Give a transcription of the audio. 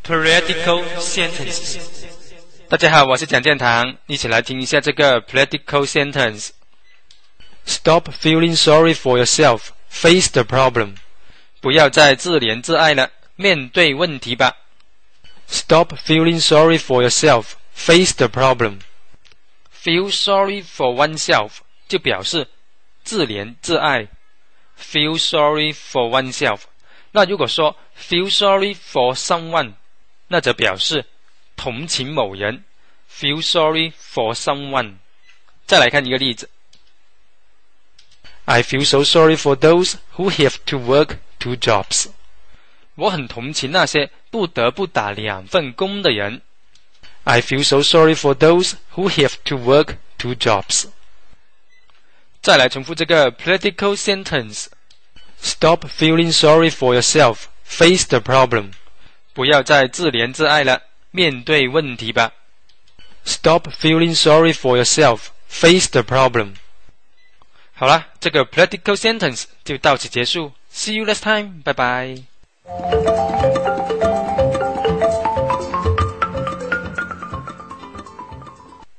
Political sentences。大家好，我是蒋建堂，一起来听一下这个 political sentence。Stop feeling sorry for yourself. Face the problem. 不要再自怜自爱了，面对问题吧。Stop feeling sorry for yourself. Face the problem. Feel sorry for oneself 就表示自怜自爱。Feel sorry for oneself。那如果说 feel sorry for someone， 那则表示同情某人。Feel sorry for someone。再来看一个例子。I feel so sorry for those who have to work 2 jobs. 我很同情那些不得不打2份工的人。I feel so sorry for those who have to work 2 jobs. 再来重复这个 political sentence. Stop feeling sorry for yourself. Face the problem. 不要再自怜自爱了，面对问题吧。Stop feeling sorry for yourself. Face the problem. 好了，这个 political sentence 就到此结束。See you next time. Bye bye.